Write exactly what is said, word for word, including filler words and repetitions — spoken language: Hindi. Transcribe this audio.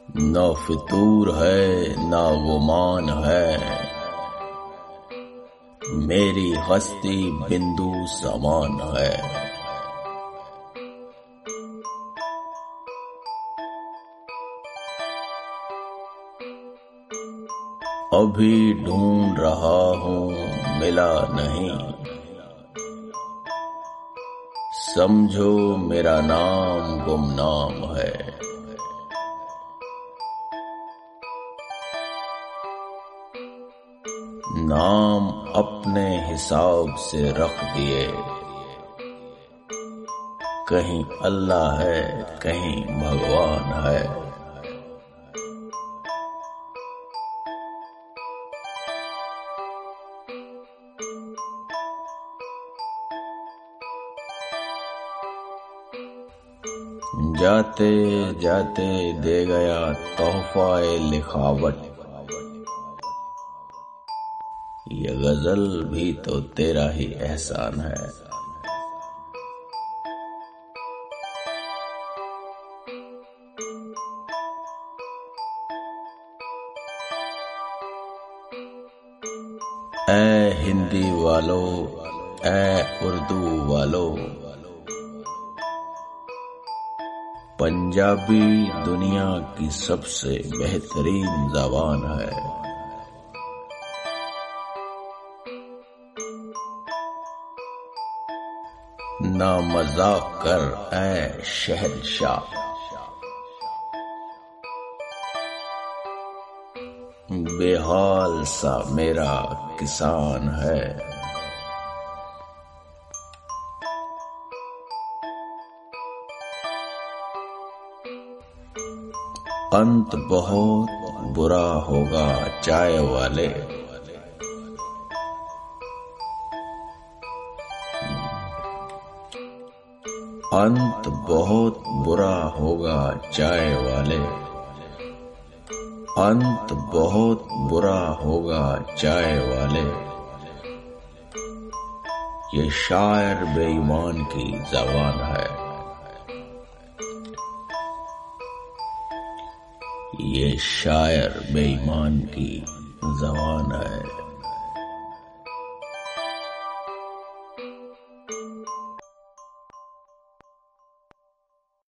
न फितूर है न गुमान है, मेरी हस्ती बिंदु समान है। अभी ढूंढ रहा हूँ मिला नहीं, समझो मेरा नाम गुमनाम है। नाम अपने हिसाब से रख दिए, कहीं अल्लाह है कहीं भगवान है। जाते जाते दे गया तोहफाए लिखावट, ये गजल भी तो तेरा ही एहसान है। ऐ हिंदी वालों, ऐ उर्दू वालों, पंजाबी दुनिया की सबसे बेहतरीन ज़बान है। ना मजाक कर ऐ शहंशाह, बेहाल सा मेरा किसान है। अंत बहुत बुरा होगा चाय वाले, अंत बहुत बुरा होगा चाय वाले, अंत बहुत बुरा होगा चाय वाले। ये शायर बेईमान की ज़बान है, ये शायर बेईमान की ज़बान है।